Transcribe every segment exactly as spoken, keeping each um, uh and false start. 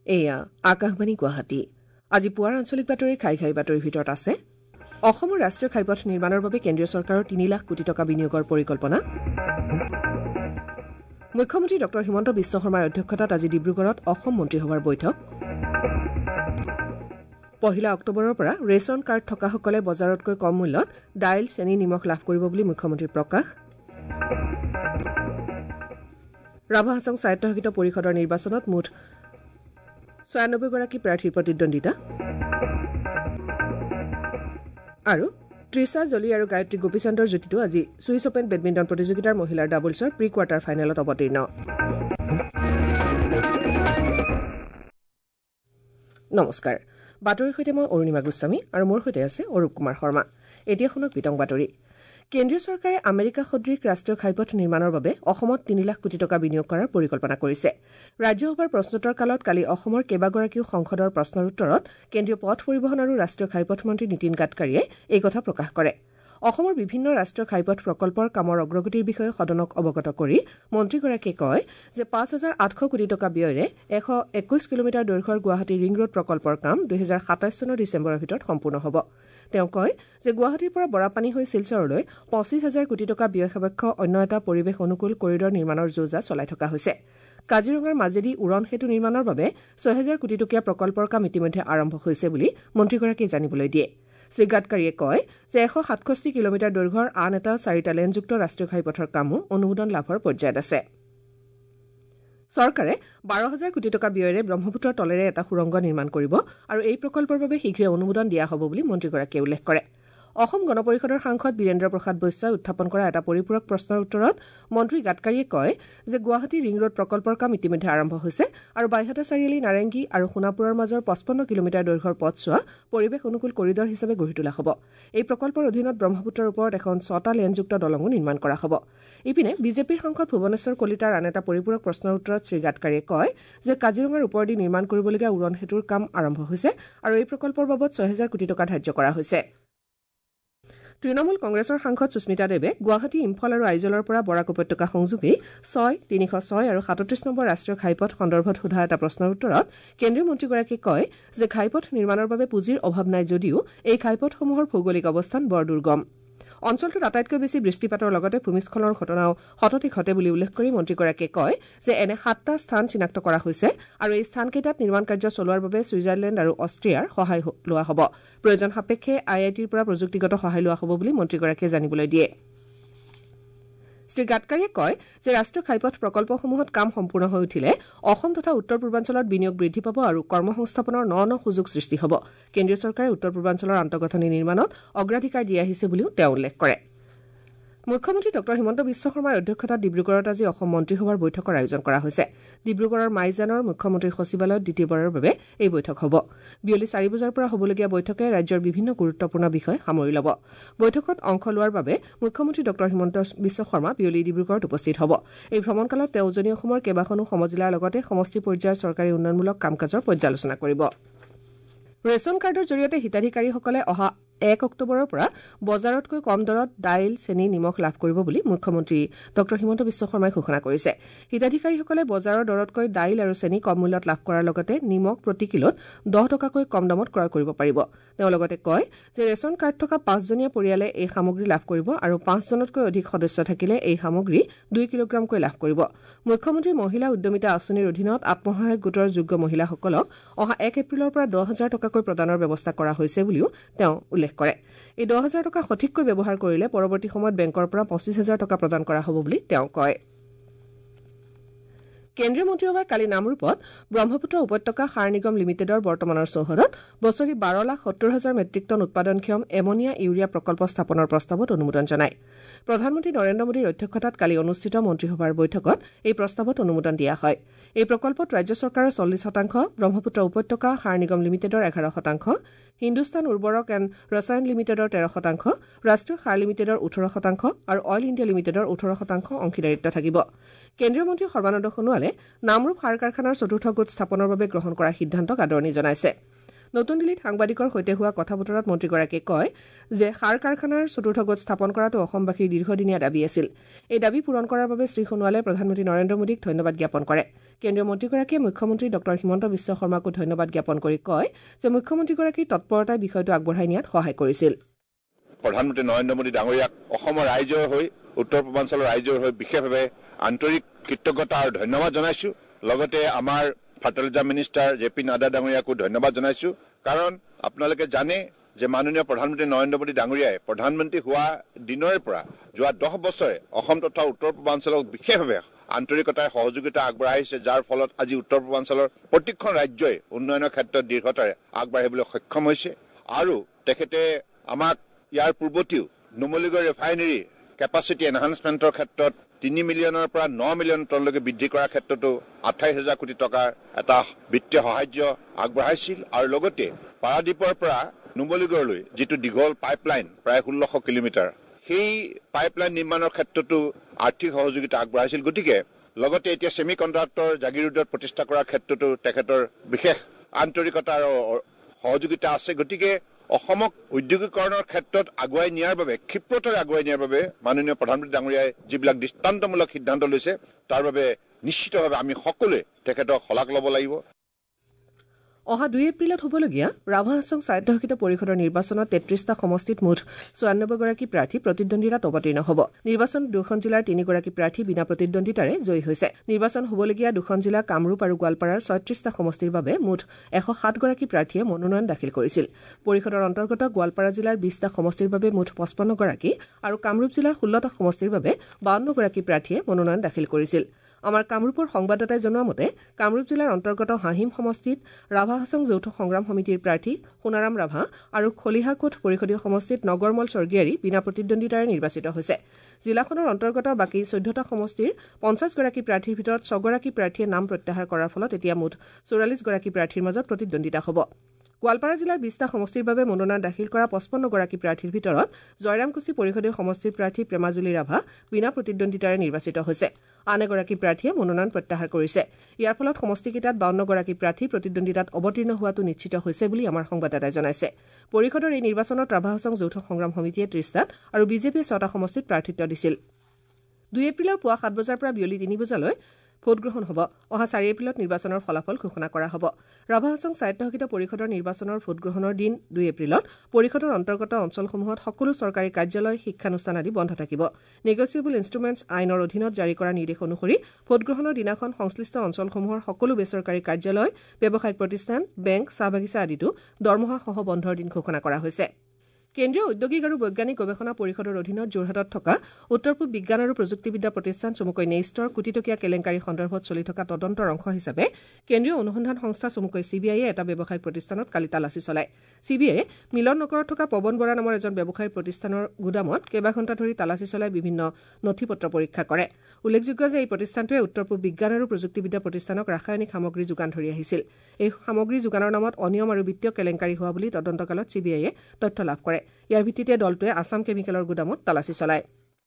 এয়া আকাশবাণী গুৱাহাটী। আজি পুৱাৰ আঞ্চলিক বাতৰি খাই খাই বাতৰিৰ ভিতৰত আছে অসমৰ ৰাষ্ট্ৰীয় ঘাইপথ নিৰ্মাণৰ বাবে কেন্দ্ৰীয় চৰকাৰৰ তিনি লাখ কোটি টকা বিনিয়োগৰ পৰিকল্পনা। মুখ্যমন্ত্ৰী ডঃ হিমন্ত বিশ্ব শৰ্মাৰ অধ্যক্ষতাত আজি ডিব্ৰুগড়ত অসম মন্ত্ৰীসভাৰ বৈঠক। পহিলা অক্টোবৰৰ পৰা ৰেচন কাৰ্ড থকাসকলে বজাৰতকৈ কম মূল্যত দাইল চেনি নিমখ লাভ কৰিব বুলি মুখ্যমন্ত্ৰীৰ প্ৰকাশ। ৰাভা হাছং স্বায়ত্তশাসিত পৰিষদৰ নিৰ্বাচনত মুঠ ছয়ানব্বৈগৰাকী প্ৰাৰ্থীৰ প্ৰতিদ্বন্দ্বিতা। আৰু ত্ৰিশা জলি আৰু গায়ত্ৰী গোপীচন্দৰ যুটিটো আজি ছুইচ অপেন বেডমিণ্টন প্ৰতিযোগিতাৰ মহিলাৰ ডাবলছৰ প্ৰি কোৱাৰ্টাৰ ফাইনেলত অৱতীৰ্ণ। নমস্কাৰ, বাতৰিৰ সৈতে মই অৰুণিমা গোস্বামী আৰু মোৰ সৈতে আছে অৰূপ কুমাৰ শৰ্মা। এতিয়া শুনক বিতং বাতৰি। কেন্দ্ৰীয় চৰকাৰে আমেৰিকা সদৃশ ৰাষ্ট্ৰীয় ঘাইপথ নিৰ্মাণৰ বাবে অসমত তিনি লাখ কোটি টকা বিনিয়োগ কৰাৰ পৰিকল্পনা কৰিছে। ৰাজ্যসভাৰ প্ৰশ্নোত্তৰ কালত কালি অসমৰ কেইবাগৰাকীও সংসদৰ প্ৰশ্নৰ উত্তৰত কেন্দ্ৰীয় পথ পৰিবহণ আৰু ৰাষ্ট্ৰীয় ঘাইপথ মন্ত্ৰী নীতিন গাডকাৰীয়ে এই কথা প্ৰকাশ কৰে। অসমৰ বিভিন্ন ৰাষ্ট্ৰীয় ঘাইপথ প্ৰকল্পৰ কামৰ অগ্ৰগতিৰ বিষয়ে সদনক অৱগত কৰি মন্ত্ৰীগৰাকীয়ে কয় যে পাঁচ হাজাৰ আঠশ কোটি টকা ব্যয়েৰে এশ একৈশ কিলোমিটাৰ দৈৰ্ঘ্যৰ গুৱাহাটী ৰিং ৰোড প্ৰকল্পৰ কাম দুহেজাৰ সাতাইশ চনৰ ডিচেম্বৰৰ ভিতৰত সম্পূৰ্ণ হ'ব। তেওঁ কয় যে গুৱাহাটীৰ পৰা বৰাপানী হৈ শিলচৰলৈ পঁচিছ হাজাৰ কোটি টকা ব্যয় সাপেক্ষ অন্য এটা পৰিৱেশ অনুকূল কৰিডৰ নিৰ্মাণৰ যোজা চলাই থকা হৈছে। কাজিৰঙাৰ মাজেদি উৰণ সেতু নিৰ্মাণৰ বাবে ছয় হাজাৰ কোটি টকীয়া প্ৰকল্পৰ কাম ইতিমধ্যে আৰম্ভ হৈছে বুলি মন্ত্ৰীগৰাকীয়ে জানিবলৈ দিয়ে। শ্ৰীগাডকাৰীয়ে কয় যে এশ সাতষষ্ঠি কিলোমিটাৰ দৈৰ্ঘ্যৰ আন এটা চাৰিটা লেনযুক্ত ৰাষ্ট্ৰীয় ঘাইপথৰ কামো অনুমোদন লাভৰ পৰ্যায়ত আছে। চৰকাৰে বাৰ হাজাৰ কোটি টকা ব্যয়েৰে ব্ৰহ্মপুত্ৰৰ তলেৰে এটা সুৰংগ নিৰ্মাণ কৰিব আৰু এই প্ৰকল্পৰ বাবে শীঘ্ৰে অনুমোদন দিয়া হ'ব বুলি মন্ত্ৰীগৰাকীয়ে উল্লেখ কৰে। অসম গণ পৰিষদৰ সাংসদ বীৰেন্দ্ৰ প্ৰসাদ বৈশ্যই উত্থাপন কৰা এটা পৰিপূৰক প্ৰশ্নৰ উত্তৰত মন্ত্ৰী গাডকাৰীয়ে কয় যে গুৱাহাটী ৰিং ৰোড প্ৰকল্পৰ কাম ইতিমধ্যে আৰম্ভ হৈছে আৰু বাইহাটা চাৰিআলি নাৰেংগী আৰু সোণাপুৰৰ মাজৰ পঁচপন্ন কিলোমিটাৰ দৈৰ্ঘ্যৰ পথছোৱা পৰিৱেশ অনুকূল কৰিডৰ হিচাপে গঢ়ি তোলা হ'ব। এই প্ৰকল্পৰ অধীনত ব্ৰহ্মপুত্ৰৰ ওপৰত এখন ছটা লেনযুক্ত দলঙো নিৰ্মাণ কৰা হ'ব। ইপিনে বিজেপিৰ সাংসদ ভুৱনেশ্বৰ কলিতাৰ আন এটা পৰিপূৰক প্ৰশ্নৰ উত্তৰত শ্ৰীগাডকাৰীয়ে কয় যে কাজিৰঙাৰ ওপৰেদি নিৰ্মাণ কৰিবলগীয়া উৰণ সেতুৰ কাম আৰম্ভ হৈছে আৰু এই প্ৰকল্পৰ বাবদ ছয় হাজাৰ কোটি টকা ধাৰ্য কৰা হৈছে। তৃণমূল কংগ্ৰেছৰ সাংসদ সুস্মিতা দেৱে গুৱাহাটী ইম্ফল আৰু আইজলৰ পৰা বৰাক উপত্যকা সংযোগী ছয় তিনিশ ছয় আৰু সাতত্ৰিশ নম্বৰ ৰাষ্ট্ৰীয় ঘাইপথ সন্দৰ্ভত সোধা এটা প্ৰশ্নৰ উত্তৰত কেন্দ্ৰীয় মন্ত্ৰীগৰাকীয়ে কয় যে ঘাইপথ নিৰ্মাণৰ বাবে পুঁজিৰ অভাৱ নাই যদিও এই ঘাইপথসমূহৰ ভৌগোলিক অৱস্থান বৰ দুৰ্গম। অঞ্চলটোত আটাইতকৈ বেছি বৃষ্টিপাতৰ লগতে ভূমিস্খলনৰ ঘটনাও সততে ঘটে বুলি উল্লেখ কৰি মন্ত্ৰীগৰাকীয়ে কয় যে এনে সাতটা স্থান চিনাক্ত কৰা হৈছে আৰু এই স্থানকেইটাত নিৰ্মাণ কাৰ্য চলোৱাৰ বাবে ছুইজাৰলেণ্ড আৰু অষ্ট্ৰিয়াৰ সহায় লোৱা হ'ব। প্ৰয়োজন সাপেক্ষে আই আই টিৰ পৰা প্ৰযুক্তিগত সহায় লোৱা হ'ব বুলি মন্ত্ৰীগৰাকীয়ে জানিবলৈ দিয়ে। শ্ৰীগাডকাৰীয়ে কয় যে ৰাষ্ট্ৰীয় ঘাইপথ প্ৰকল্পসমূহত কাম সম্পূৰ্ণ হৈ উঠিলে অসম তথা উত্তৰ পূৰ্বাঞ্চলত বিনিয়োগ বৃদ্ধি পাব আৰু কৰ্মসংস্থাপনৰ ন ন সুযোগ সৃষ্টি হ'ব। কেন্দ্ৰীয় চৰকাৰে উত্তৰ পূৰ্বাঞ্চলৰ আন্তঃগাঁথনি নিৰ্মাণত অগ্ৰাধিকাৰ দি আহিছে বুলিও তেওঁ উল্লেখ কৰে। মুখ্যমন্ত্ৰী ডঃ হিমন্ত বিশ্ব শৰ্মাৰ অধ্যক্ষতাত ডিব্ৰুগড়ত আজি অসম মন্ত্ৰীসভাৰ বৈঠকৰ আয়োজন কৰা হৈছে। ডিব্ৰুগড়ৰ মাইজানৰ মুখ্যমন্ত্ৰীৰ সচিবালয়ত দ্বিতীয়বাৰৰ বাবে এই বৈঠক হ'ব। বিয়লি চাৰি বজাৰ পৰা হ'বলগীয়া বৈঠকে ৰাজ্যৰ বিভিন্ন গুৰুত্বপূৰ্ণ বিষয় সামৰি ল'ব। বৈঠকত অংশ লোৱাৰ বাবে মুখ্যমন্ত্ৰী ডঃ হিমন্ত বিশ্ব শৰ্মা বিয়লি ডিব্ৰুগড়ত উপস্থিত হ'ব। এই ভ্ৰমণকালত তেওঁ উজনি অসমৰ কেইবাখনো সমজিলাৰ লগতে সমষ্টি পৰ্যায়ৰ চৰকাৰী উন্নয়নমূলক কাম কাজৰ পৰ্যালোচনা কৰিব। ৰেচন কাৰ্ডৰ জৰিয়তে হিতাধিকাৰীসকলে অহা এক অক্টোবৰৰ পৰা বজাৰতকৈ কম দৰত দাইল চেনি নিমখ লাভ কৰিব বুলি মুখ্যমন্ত্ৰী ডঃ হিমন্ত বিশ্ব শৰ্মাই ঘোষণা কৰিছে। হিতাধিকাৰীসকলে বজাৰৰ দৰতকৈ দাইল আৰু চেনি কম মূল্যত লাভ কৰাৰ লগতে নিমখ প্ৰতি কিলোত দহ টকাকৈ কম দামত ক্ৰয় কৰিব পাৰিব। তেওঁ লগতে কয় যে ৰেচন কাৰ্ড থকা পাঁচজনীয়া পৰিয়ালে এই সামগ্ৰী লাভ কৰিব আৰু পাঁচজনতকৈ অধিক সদস্য থাকিলে এই সামগ্ৰী দুই কিলোগ্ৰামকৈ লাভ কৰিব। মুখ্যমন্ত্ৰী মহিলা উদ্যমিতা আঁচনিৰ অধীনত আত্মসহায়ক গোটৰ যোগ্য মহিলাসকলক অহা এক এপ্ৰিলৰ পৰা দহ হাজাৰ টকাকৈ প্ৰদানৰ ব্যৱস্থা কৰা হৈছে বুলিও তেওঁ উল্লেখ কৰে। এই দহ হাজাৰ টকা সঠিককৈ ব্যৱহাৰ কৰিলে পৰৱৰ্তী সময়ত বেংকৰ পৰা পঁচিছ হাজাৰ টকা প্ৰদান কৰা হ'ব বুলি তেওঁ কয়। কেন্দ্ৰীয় মন্ত্ৰীসভাই কালি নামৰূপত ব্ৰহ্মপুত্ৰ উপত্যকা সাৰ নিগম লিমিটেডৰ বৰ্তমানৰ চৌহদত বছৰি বাৰ লাখ সত্তৰ হাজাৰ মেট্ৰিক টন উৎপাদনক্ষম এমনিয়া ইউৰিয়া প্ৰকল্প স্থাপনৰ প্ৰস্তাৱত অনুমোদন জনায়। প্ৰধানমন্ত্ৰী নৰেন্দ্ৰ মোদীৰ অধ্যক্ষতাত কালি অনুষ্ঠিত মন্ত্ৰীসভাৰ বৈঠকত এই প্ৰস্তাৱত অনুমোদন দিয়া হয়। এই প্ৰকল্পত ৰাজ্য চৰকাৰৰ চল্লিছ শতাংশ, ব্ৰহ্মপুত্ৰ উপত্যকা সাৰ নিগম লিমিটেডৰ এঘাৰ শতাংশ, হিন্দুস্তান উৰ্বৰক এণ্ড ৰসায়ন লিমিটেডৰ তেৰ শতাংশ, ৰাষ্ট্ৰীয় সাৰ লিমিটেডৰ ওঠৰ শতাংশ আৰু অইল ইণ্ডিয়া লিমিটেডৰ ওঠৰ শতাংশ অংশীদাৰিত্ব থাকিব। কেন্দ্ৰীয় মন্ত্ৰী সৰ্বানন্দ সোণোৱালে নামৰূপ সাৰ কাৰখানাৰ চতুৰ্থ গোট স্থাপনৰ বাবে গ্ৰহণ কৰা সিদ্ধান্তক আদৰণি জনাইছে। নতুন দিল্লীত সাংবাদিকৰ সৈতে হোৱা কথা বতৰাত মন্ত্ৰীগৰাকীয়ে কয় যে সাৰ কাৰখানাৰ চতুৰ্থ গোট স্থাপন কৰাটো অসমবাসীৰ দীৰ্ঘদিনীয়া দাবী আছিল। এই দাবী পূৰণ কৰাৰ বাবে শ্ৰী সোণোৱালে প্ৰধানমন্ত্ৰী নৰেন্দ্ৰ মোদীক ধন্যবাদ জ্ঞাপন কৰে। কেন্দ্ৰীয় মন্ত্ৰীগৰাকীয়ে মুখ্যমন্ত্ৰী ডক্টৰ হিমন্ত বিশ্ব শৰ্মাকো ধন্যবাদ জ্ঞাপন কৰি কয় যে মুখ্যমন্ত্ৰীগৰাকীৰ তৎপৰতাই বিষয়টো আগবঢ়াই নিয়াত সহায় কৰিছিল। প্ৰধানমন্ত্ৰী নৰেন্দ্ৰ মোদী ডাঙৰীয়াক অসমৰ ৰাইজৰ হৈ উত্তৰ পূৰ্বাঞ্চলৰ ৰাইজৰ হৈ বিশেষভাৱে আন্তৰিক কৃতজ্ঞতা আৰু ধন্যবাদ জনাইছো। লগতে আমাৰ fertiliser minister J P Nadda ডাঙৰীয়াকো ধন্যবাদ জনাইছো। কাৰণ আপোনালোকে জানে যে মাননীয় প্ৰধানমন্ত্ৰী নৰেন্দ্ৰ মোদী ডাঙৰীয়াই প্ৰধানমন্ত্ৰী হোৱা দিনৰে পৰা যোৱা দহ বছৰে অসম তথা উত্তৰ পূৰ্বাঞ্চলক বিশেষভাৱে আন্তৰিকতাৰ সহযোগিতা আগবঢ়াইছে, যাৰ ফলত আজি উত্তৰ পূৰ্বাঞ্চলৰ প্ৰতিখন ৰাজ্যই উন্নয়নৰ ক্ষেত্ৰত দীৰ্ঘতাৰে আগবাঢ়িবলৈ সক্ষম হৈছে। আৰু তেখেতে আমাক ইয়াৰ পূৰ্বতেও নুমলীগড় ৰিফাইনেৰী কেপাচিটি এনহান্সমেণ্টৰ ক্ষেত্ৰত তিনি মিলিয়নৰ পৰা ন মিলিয়ন টনলৈকে বৃদ্ধি কৰাৰ ক্ষেত্ৰতো আঠাইছ হাজাৰ কোটি টকাৰ এটা বিত্তীয় সাহায্য আগবঢ়াইছিল। আৰু লগতে পাৰাদ্বীপৰ পৰা নুমলীগড়লৈ যিটো দীঘল পাইপলাইন প্ৰায় ষোল্লশ কিলোমিটাৰ, সেই পাইপলাইন নিৰ্মাণৰ ক্ষেত্ৰতো আৰ্থিক সহযোগিতা আগবঢ়াইছিল। গতিকে লগতে এতিয়া ছেমি কণ্ডাক্টৰ জাগিৰোডত প্ৰতিষ্ঠা কৰাৰ ক্ষেত্ৰতো তেখেতৰ বিশেষ আন্তৰিকতা আৰু সহযোগিতা আছে। গতিকে অসমক উদ্যোগীকৰণৰ ক্ষেত্ৰত আগুৱাই নিয়াৰ বাবে ক্ষিপ্ৰতাৰে আগুৱাই নিয়াৰ বাবে মাননীয় প্ৰধানমন্ত্ৰী ডাঙৰীয়াই যিবিলাক দৃষ্টান্তমূলক সিদ্ধান্ত লৈছে তাৰ বাবে নিশ্চিতভাৱে আমি সকলোৱে তেখেতক শলাগ ল'ব লাগিব। অহা দুই এপ্ৰিলত হ'বলগীয়া ৰাভা হাছং স্বায়ত্তশাসিত পৰিষদৰ নিৰ্বাচনত তেত্ৰিশটা সমষ্টিত মুঠ চৌৰান্নব্বৈগৰাকী প্ৰাৰ্থী প্ৰতিদ্বন্দ্বিতাত অৱতীৰ্ণ হ'ব। নিৰ্বাচন দুখন জিলাৰ তিনিগৰাকী প্ৰাৰ্থী বিনা প্ৰতিদ্বন্দ্বিতাৰে জয়ী হৈছে। নিৰ্বাচন হ'বলগীয়া দুখন জিলা কামৰূপ আৰু গোৱালপাৰাৰ ছয়ত্ৰিশটা সমষ্টিৰ বাবে মুঠ এশ সাতগৰাকী প্ৰাৰ্থীয়ে মনোনয়ন দাখিল কৰিছিল। পৰিষদৰ অন্তৰ্গত গোৱালপাৰা জিলাৰ বিশটা সমষ্টিৰ বাবে মুঠ পঁচপন্নগৰাকী আৰু কামৰূপ জিলাৰ ষোল্লটা সমষ্টিৰ বাবে বাৱন্নগৰাকী প্ৰাৰ্থীয়ে মনোনয়ন দাখিল কৰিছিল। আমাৰ কামৰূপৰ সংবাদদাতাই জনোৱা মতে কামৰূপ জিলাৰ অন্তৰ্গত হাহিম সমষ্টিত ৰাভা হাছং যৌথ সংগ্ৰাম সমিতিৰ প্ৰাৰ্থী সোণাৰাম ৰাভা আৰু খলিহাকোট পৰিষদীয় সমষ্টিত নগৰমল স্বৰ্গীয়াৰী বিনা প্ৰতিদ্বন্দ্বিতাৰে নিৰ্বাচিত হৈছে। জিলাখনৰ অন্তৰ্গত বাকী চৈধ্যটা সমষ্টিৰ পঞ্চাছগৰাকী প্ৰাৰ্থীৰ ভিতৰত ছগৰাকী প্ৰাৰ্থীয়ে নাম প্ৰত্যাহাৰ কৰাৰ ফলত এতিয়া মুঠ চৌৰাল্লিছগৰাকী প্ৰাৰ্থীৰ মাজত প্ৰতিদ্বন্দ্বিতা হ'ব। গোৱালপাৰা জিলাৰ বিশটা সমষ্টিৰ বাবে মনোনয়ন দাখিল কৰা পঁচপন্নগৰাকী প্ৰাৰ্থীৰ ভিতৰত জয়ৰামকুচি পৰিষদীয় সমষ্টিৰ প্ৰাৰ্থী প্ৰেমাজুলি ৰাভা বিনা প্ৰতিদ্বন্দ্বিতাৰে নিৰ্বাচিত হৈছে। আন এগৰাকী প্ৰাৰ্থীয়ে মনোনয়ন প্ৰত্যাহাৰ কৰিছে। ইয়াৰ ফলত সমষ্টিকেইটাত বাৱন্নগৰাকী প্ৰাৰ্থী প্ৰতিদ্বন্দ্বিতাত অৱতীৰ্ণ হোৱাটো নিশ্চিত হৈছে বুলি আমাৰ সংবাদদাতাই জনাইছে। পৰিষদৰ এই নিৰ্বাচনত ৰাভা হাছং যৌথ সংগ্ৰাম সমিতিয়ে ত্ৰিশটাত আৰু বিজেপিয়ে ছটা সমষ্টিত প্ৰাৰ্থিত্ব দিছিল। দুই এপ্ৰিলৰ পুৱা সাত বজাৰ পৰা বিয়লি তিনি বজালৈ ভোটগ্ৰহণ হ'ব। অহা চাৰি এপ্ৰিলত নিৰ্বাচনৰ ফলাফল ঘোষণা কৰা হ'ব। ৰাভা হাছং স্বায়ত্তশাসিত পৰিষদৰ নিৰ্বাচনৰ ভোটগ্ৰহণৰ দিন দুই এপ্ৰিলত পৰিষদৰ অন্তৰ্গত অঞ্চলসমূহত সকলো চৰকাৰী কাৰ্যালয়, শিক্ষানুষ্ঠান আদি বন্ধ থাকিব। নেগচিয়েবল ইনষ্ট্ৰুমেণ্টছ আইনৰ অধীনত জাৰি কৰা নিৰ্দেশ অনুসৰি ভোটগ্ৰহণৰ দিনাখন সংশ্লিষ্ট অঞ্চলসমূহৰ সকলো বেচৰকাৰী কাৰ্যালয়, ব্যৱসায়িক প্ৰতিষ্ঠান, বেংক, চাহ বাগিচা আদিতো দৰমহাসহ বন্ধৰ দিন ঘোষণা কৰা হৈছে। কেন্দ্ৰীয় উদ্যোগিক আৰু বৈজ্ঞানিক গৱেষণা পৰিষদৰ অধীনত যোৰহাটত থকা উত্তৰ পূব বিজ্ঞান আৰু প্ৰযুক্তিবিদ্যা প্ৰতিষ্ঠান চমুকৈ নেইষ্টৰ কোটিটকীয়া কেলেংকাৰী সন্দৰ্ভত চলি থকা তদন্তৰ অংশ হিচাপে কেন্দ্ৰীয় অনুসন্ধান সংস্থা চমুকৈ চি বি আইয়ে এটা ব্যৱসায়িক প্ৰতিষ্ঠানত কালি তালাচী চলায়। চি বি আইয়ে মিলন নগৰত থকা পৱন বৰা নামৰ এজন ব্যৱসায়িক প্ৰতিষ্ঠানৰ গুদামত কেইবাঘণ্টা ধৰি তালাচী চলাই বিভিন্ন নথি পত্ৰ পৰীক্ষা কৰে। উল্লেখযোগ্য যে এই প্ৰতিষ্ঠানটোৱে উত্তৰ পূব বিজ্ঞান আৰু প্ৰযুক্তিবিদ্যা প্ৰতিষ্ঠানক ৰাসায়নিক সামগ্ৰী যোগান ধৰি আহিছিল। এই সামগ্ৰী যোগানৰ নামত অনিয়ম আৰু বিত্তীয় কেলেংকাৰী হোৱা বুলি তদন্তকালত চি বি আইয়ে তথ্য লাভ কৰে। ইয়াৰ ভিত্তিতে দলটোৱে আছাম কেমিকেলৰ গুদামত তালাচী চলায়।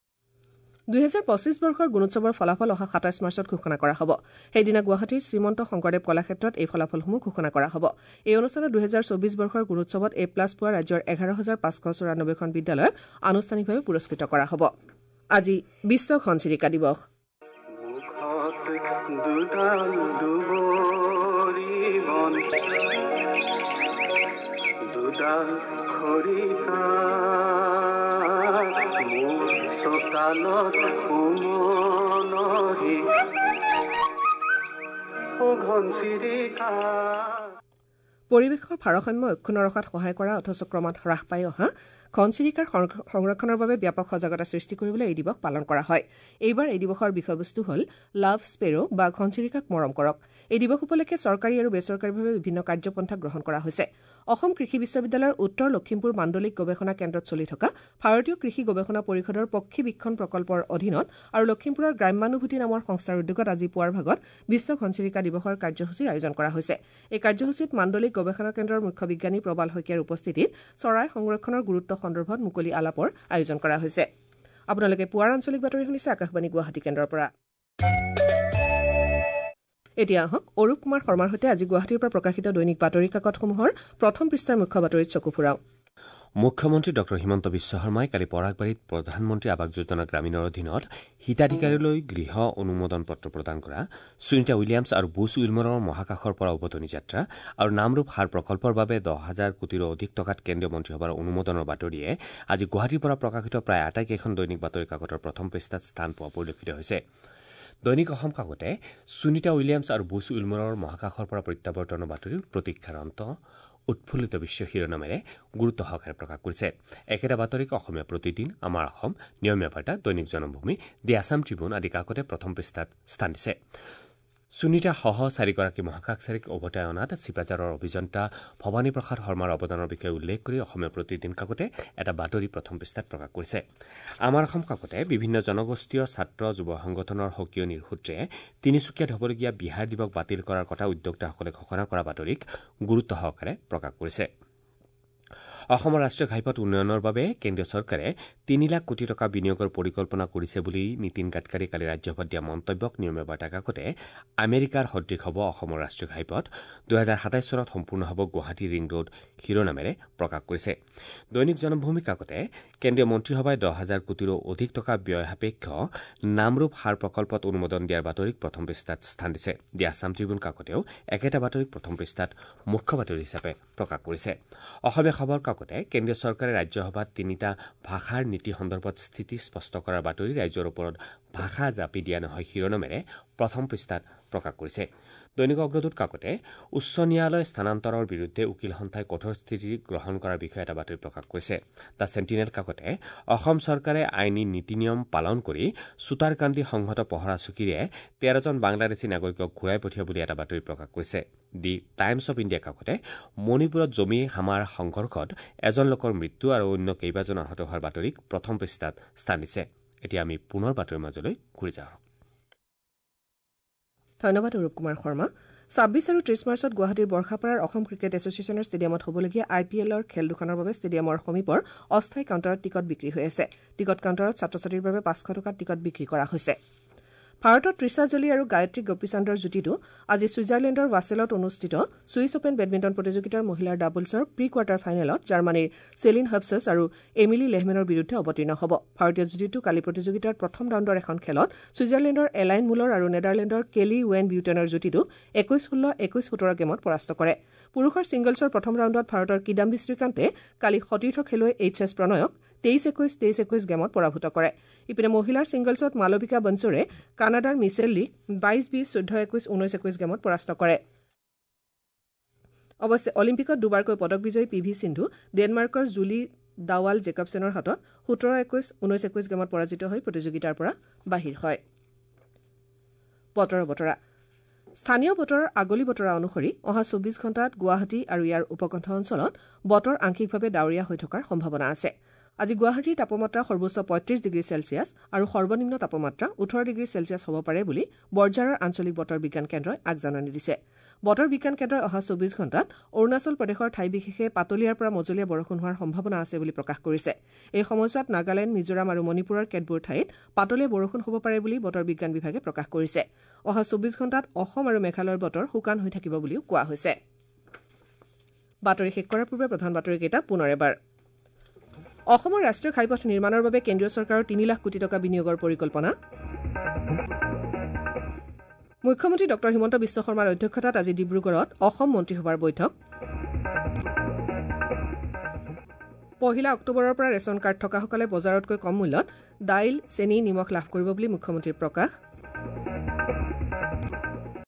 দুহেজাৰ পঁচিছ বৰ্ষৰ গুণোৎসৱৰ ফলাফল অহা সাতাইছ মাৰ্চত ঘোষণা কৰা হ'ব। সেইদিনা গুৱাহাটীৰ শ্ৰীমন্ত শংকৰদেৱ কলাক্ষেত্ৰত এই ফলাফলসমূহ ঘোষণা কৰা হ'ব। এই অনুষ্ঠানত দুহেজাৰ চৌবিছ বৰ্ষৰ গুণোৎসৱত এ প্লাছ পোৱা ৰাজ্যৰ এঘাৰ হাজাৰ পাঁচশ চৌৰানব্বৈখন বিদ্যালয়ক আনুষ্ঠানিকভাৱে পুৰস্কৃত কৰা হ'ব। আজি বিশ্ব ঘনচিৰিকা দিৱস। পৰিৱেশৰ ভাৰসাম্য অক্ষুণ্ণ ৰখাত সহায় কৰা অথচ ক্ৰমাৎ হ্ৰাস পাই অহা ঘনচিৰিকাৰ সংৰক্ষণৰ বাবে ব্যাপক সজাগতা সৃষ্টি কৰিবলৈ এই দিৱস পালন কৰা হয়। এইবাৰ এই দিৱসৰ বিষয়বস্তু হ'ল লাভ স্পেৰো বা ঘনচিৰিকাক মৰম কৰক। এই দিৱস উপলক্ষে চৰকাৰী আৰু বেচৰকাৰীভাৱে বিভিন্ন কাৰ্যপন্থা গ্ৰহণ কৰা হৈছে। অসম কৃষি বিশ্ববিদ্যালয়ৰ উত্তৰ লখিমপুৰ মাণ্ডলিক গৱেষণা কেন্দ্ৰত চলি থকা ভাৰতীয় কৃষি গৱেষণা পৰিষদৰ পক্ষী বীক্ষণ প্ৰকল্পৰ অধীনত আৰু লখিমপুৰৰ গ্ৰাম্যানুভূতি নামৰ সংস্থাৰ উদ্যোগত আজি পুৱাৰ ভাগত বিশ্ব ঘনচিৰিকা দিৱসৰ কাৰ্যসূচীৰ আয়োজন কৰা হৈছে। এই কাৰ্যসূচীত মাণ্ডলিক গৱেষণা কেন্দ্ৰৰ মুখ্য বিজ্ঞানী প্ৰবাল শইকীয়াৰ উপস্থিতিত চৰাই সংৰক্ষণৰ গুৰুত্ব সন্দৰ্ভত মুকলি আলাপৰ আয়োজন কৰা হৈছে। আপোনালোকে পুৱাৰ আঞ্চলিক বাতৰি শুনিছে আকাশবাণী গুৱাহাটী কেন্দ্ৰৰ পৰা। এতিয়া আহক অৰূপ কুমাৰ শৰ্মাৰ সৈতে আজি গুৱাহাটীৰ পৰা প্ৰকাশিত দৈনিক বাতৰি কাকতসমূহৰ প্ৰথম পৃষ্ঠাৰ মুখ্য বাতৰিত চকু ফুৰাওঁ। মুখ্যমন্ত্ৰী ডক্টৰ হিমন্ত বিশ্ব শৰ্মাই কালি পৰাগবাৰীত প্ৰধানমন্ত্ৰী আৱাস যোজনা গ্ৰামীণৰ অধীনত হিতাধিকাৰীলৈ গৃহ অনুমোদন পত্ৰ প্ৰদান কৰা সুনিতা উইলিয়ামছ আৰু বুছ উইলমৰৰ মহাকাশৰ পৰা উভতনি যাত্ৰা আৰু নামৰূপ সাৰ প্ৰকল্পৰ বাবে দহ হাজাৰ কোটিৰো অধিক টকাত কেন্দ্ৰীয় মন্ত্ৰীসভাৰ অনুমোদনৰ বাতৰিয়ে আজি গুৱাহাটীৰ পৰা প্ৰকাশিত প্ৰায় আটাইকেইখন দৈনিক বাতৰি কাকতৰ প্ৰথম পৃষ্ঠাত স্থান পোৱা পৰিলক্ষিত হৈছে। দৈনিক অসম কাকতে সুনিতা উইলিয়ামছ আৰু বুছ উইলমৰৰ মহাকাশৰ পৰা প্ৰত্যাৱৰ্তনৰ বাতৰিৰ প্ৰতীক্ষাৰ অন্ত উৎফুল্লিত বিশ্ব শিৰোনামেৰে গুৰুত্ব সহকাৰে প্ৰকাশ কৰিছে। একেটা বাতৰিক অসমীয়া প্ৰতিদিন, আমাৰ অসম, নিয়মীয়া বাৰ্তা, দৈনিক জনমভূমি, দি আছাম ট্ৰিবিউন আদি কাকতে প্ৰথম পৃষ্ঠাত স্থান দিছে। সুনিতাসহ চাৰিগৰাকী মহাকাশচাৰীক উভতাই অনাত চিপাঝাৰৰ অভিযন্তা ভৱানী প্ৰসাদ শৰ্মাৰ অৱদানৰ বিষয়ে উল্লেখ কৰি অসমীয়া প্ৰতিদিন কাকতে এটা বাতৰি প্ৰথম পৃষ্ঠাত প্ৰকাশ কৰিছে। আমাৰ অসম কাকতে বিভিন্ন জনগোষ্ঠীয় ছাত্ৰ যুৱ সংগঠনৰ সকিয়নিৰ সূত্ৰে তিনিচুকীয়াত হ'বলগীয়া বিহাৰ দিৱস বাতিল কৰাৰ কথা উদ্যোক্তাসকলে ঘোষণা কৰা বাতৰিক গুৰুত্ব সহকাৰে প্ৰকাশ কৰিছে। অসমৰ ৰাষ্ট্ৰীয় ঘাইপথ উন্নয়নৰ বাবে কেন্দ্ৰীয় চৰকাৰে তিনি লাখ কোটি টকা বিনিয়োগৰ পৰিকল্পনা কৰিছে বুলি নীতিন গাডকাৰীয়ে কালি ৰাজ্যসভাত দিয়া মন্তব্যক নিয়মীয়া বাৰ্তা কাকতে আমেৰিকাৰ সদৃশ হ'ব অসমৰ ৰাষ্ট্ৰীয় ঘাইপথ, দুহেজাৰ সাতাইছ চনত সম্পূৰ্ণ হ'ব গুৱাহাটী ৰিং ৰোড শিৰোনামেৰে প্ৰকাশ কৰিছে। দৈনিক জনমভূমি কাকতে কেন্দ্ৰীয় মন্ত্ৰীসভাই দহ হাজাৰ কোটিৰো অধিক টকা ব্যয় সাপেক্ষ নামৰূপ সাৰ প্ৰকল্পত অনুমোদন দিয়াৰ বাতৰিক প্ৰথম পৃষ্ঠাত স্থান দিছে। দি আছাম ট্ৰিবিউন কাকতেও একেটা বাতৰিক প্ৰথম পৃষ্ঠাত মুখ্য বাতৰি হিচাপে প্ৰকাশ কৰিছে। অসমীয়া খবৰ কাকতে কেন্দ্ৰীয় চৰকাৰে ৰাজ্যসভাত তিনিটা ভাষাৰ নীতি সন্দৰ্ভত স্থিতি স্পষ্ট কৰাৰ বাতৰি ৰাজ্যৰ ওপৰত ভাষা জাপি দিয়া নহয় শিৰোনামেৰে প্ৰথম পৃষ্ঠাত প্ৰকাশ কৰিছে। দৈনিক অগ্ৰদূত কাকতে উচ্চ ন্যায়ালয় স্থানান্তৰৰ বিৰুদ্ধে উকিল সন্থাই কঠোৰ স্থিতি গ্ৰহণ কৰাৰ বিষয়ে এটা বাতৰি প্ৰকাশ কৰিছে। দ্য চেণ্টিনেল কাকতে অসম চৰকাৰে আইনী নীতি নিয়ম পালন কৰি চুতাৰকান্দি সংহত পহৰা চকীৰে তেৰজন বাংলাদেশী নাগৰিকক ঘূৰাই পঠিওৱা বুলি এটা বাতৰি প্ৰকাশ কৰিছে। দি টাইমছ অব ইণ্ডিয়া কাকতে মণিপুৰত জমি হামাৰ সংঘৰ্ষত এজন লোকৰ মৃত্যু আৰু অন্য কেইবাজন আহত হোৱাৰ বাতৰিক প্ৰথম পৃষ্ঠাত স্থান দিছে। এতিয়া আমি পুনৰ বাতৰিৰ মাজলৈ ঘূৰি যাওঁ। ধন্যবাদ অৰূপ কুমাৰ শৰ্মা। ছাব্বিছ আৰু ত্ৰিছ মাৰ্চত গুৱাহাটীৰ বৰ্ষাপাৰাৰ অসম ক্ৰিকেট এছ'চিয়েশ্যনৰ ষ্টেডিয়ামত হ'বলগীয়া আই পি এলৰ খেল দুখনৰ বাবে ষ্টেডিয়ামৰ সমীপৰ অস্থায়ী কাউণ্টাৰত টিকট বিক্ৰী হৈ আছে। টিকট কাউণ্টাৰত ছাত্ৰ ছাত্ৰীৰ বাবে পাঁচশ টকাত টিকট বিক্ৰী কৰা হৈছে। ভাৰতৰ তৃষা জলি আৰু গায়ত্ৰী গোপীচান্দৰ যুটিটো আজি ছুইজাৰলেণ্ডৰ ৱাছেলত অনুষ্ঠিত ছুইচ অপেন বেডমিণ্টন প্ৰতিযোগিতাৰ মহিলাৰ ডাবলছৰ প্ৰি কোৱাৰ্টাৰ ফাইনেলত জাৰ্মানীৰ চেলিন হবছছ আৰু এমিলি লেহমেনৰ বিৰুদ্ধে অৱতীৰ্ণ হ'ব। ভাৰতীয় যুটিটো কালি প্ৰতিযোগিতাৰ প্ৰথম ৰাউণ্ডৰ এখন খেলত ছুইজাৰলেণ্ডৰ এলাইন মুলৰ আৰু নেডাৰলেণ্ডৰ কেলি ৱেন বিউটেনৰ যুটিটোক একৈশ ষোল্ল একৈশ সোতৰ গেমত পৰাস্ত কৰে। পুৰুষৰ ছিংগলছৰ প্ৰথম ৰাউণ্ডত ভাৰতৰ কিদাম্বি শ্ৰীকান্তে কালি সতীৰ্থ খেলুৱৈ এইচ এছ প্ৰণয়ক তেইছ একৈশ তেইছ একৈশ গেমত পৰাভূত কৰে। ইপিনে মহিলাৰ ছিংগলছত মালবিকা বনছৰে কানাডাৰ মিছেল লিক বাইছ বিছ চৈধ্য একৈশ ঊনৈশ একৈশ গেমত পৰাস্ত কৰে। অৱশ্যে অলিম্পিকত দুবাৰকৈ পদক বিজয়ী পি ভি সিন্ধু ডেনমাৰ্কৰ জুলি দাৱাল জেকবছেনৰ হাতত সোতৰ একৈশ ঊনৈশ একৈশ গেমত পৰাজিত হৈ প্ৰতিযোগিতাৰ পৰা বাহিৰ হয়। বতৰৰ বতৰা স্থানীয় বতৰৰ আগলি বতৰা অনুসৰি অহা চৌবিশ ঘণ্টাত গুৱাহাটী আৰু ইয়াৰ উপকণ্ঠ অঞ্চলত বতৰ আংশিকভাৱে ডাৱৰীয়া হৈ থকাৰ সম্ভাৱনা আছে। আজি গুৱাহাটীৰ তাপমাত্ৰা সৰ্বোচ্চ পঁয়ত্ৰিশ ডিগ্ৰী চেলছিয়াছ আৰু সৰ্বনিম্ন তাপমাত্ৰা ওঠৰ ডিগ্ৰী চেলছিয়াছ হ'ব পাৰে বুলি বৰঝাৰৰ আঞ্চলিক বতৰ বিজ্ঞান কেন্দ্ৰই আগজাননী দিছে। বতৰ বিজ্ঞান কেন্দ্ৰই অহা চৌবিশ ঘণ্টাত অৰুণাচল প্ৰদেশৰ ঠাই বিশেষে পাতলীয়াৰ পৰা মজলীয়া বৰষুণ হোৱাৰ সম্ভাৱনা আছে বুলি প্ৰকাশ কৰিছে। এই সময়ছোৱাত নাগালেণ্ড, মিজোৰাম আৰু মণিপুৰৰ কেতবোৰ ঠাইত পাতলীয়া বৰষুণ হ'ব পাৰে বুলি বতৰ বিজ্ঞান বিভাগে প্ৰকাশ কৰিছে। অহা চৌবিশ ঘণ্টাত অসম আৰু মেঘালয়ৰ বতৰ শুকান হৈ থাকিব বুলিও কোৱা হৈছে। বাতৰি শেষ কৰাৰ পূৰ্বে প্ৰধান বাতৰিকেইটা পুনৰ এবাৰ। অসমৰ ৰাষ্ট্ৰীয় ঘাইপথ নিৰ্মাণৰ বাবে কেন্দ্ৰীয় চৰকাৰৰ তিনি লাখ কোটি টকা বিনিয়োগৰ পৰিকল্পনা। মুখ্যমন্ত্ৰী ডক্টৰ হিমন্ত বিশ্ব শৰ্মাৰ অধ্যক্ষতাত আজি ডিব্ৰুগড়ত অসম মন্ত্ৰীসভাৰ বৈঠক। পহিলা অক্টোবৰৰ পৰা ৰেচন কাৰ্ড থকাসকলে বজাৰতকৈ কম মূল্যত দাইল, চেনি, নিমখ লাভ কৰিব বুলি মুখ্যমন্ত্ৰীৰ প্ৰকাশ।